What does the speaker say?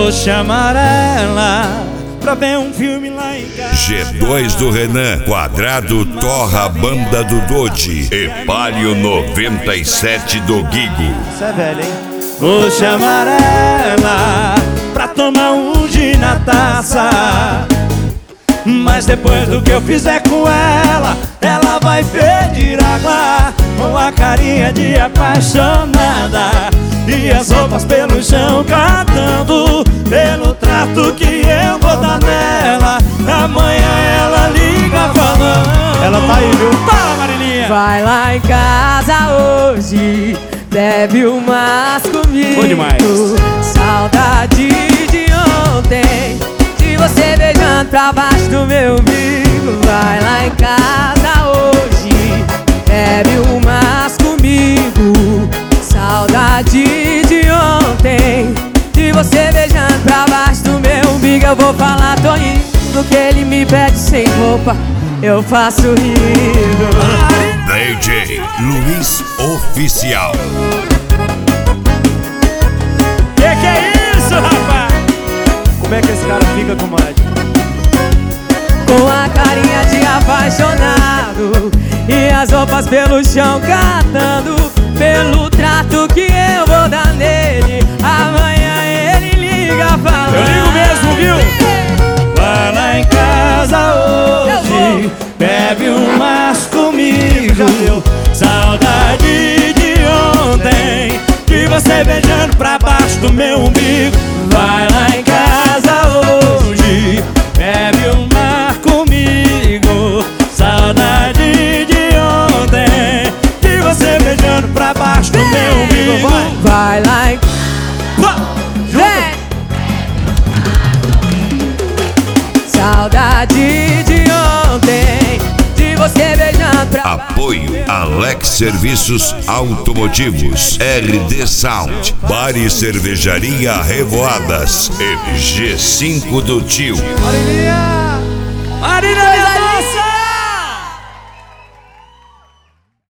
Vou chamar ela pra ver um filme lá em casa. G2 do Renan, Quadrado Torra, Banda do Dodi e Palio 97 do Guigo. Isso é velho, hein? Vou chamar ela pra tomar um gin na taça, mas depois do que eu fizer com ela, ela vai pedir água, com a carinha de apaixonada e as roupas pelo chão catando, pelo trato que eu vou dar nela. Amanhã ela liga falando. Ela tá aí, viu? Fala, Marilinha! Vai lá em casa hoje, bebe umas comigo. Bom demais. Saudade de ontem, de você beijando pra baixo do meu umbigo. Vai lá em casa hoje, bebe umas comigo. Saudade de ontem, de você beijando pra baixo do meu umbigo. Eu vou falar, tô indo, que ele me pede sem roupa, eu faço rindo. DJ Luiz Oficial. Que é isso, rapaz? Como é que esse cara fica, comadre? Com a carinha de apaixonado e as roupas pelo chão catando, pelo trato que eu vou dar nele. Amanhã ele liga falando. Eu ligo mesmo, viu? Vai lá em casa hoje, bebe umas comigo. Saudade de ontem, de você beijando pra baixo do meu umbigo. Vai lá em casa hoje, bebe uma comigo. Saudade de ontem, de você beijando pra baixo do meu umbigo. Vai lá em... Vem! Saudade de ontem, de você beijando pra baixo. Apoio Alex Serviços Automotivos, RD Sound, Bar e Cervejaria Revoadas e G5 do Tio. Marília! Marília, minha moça!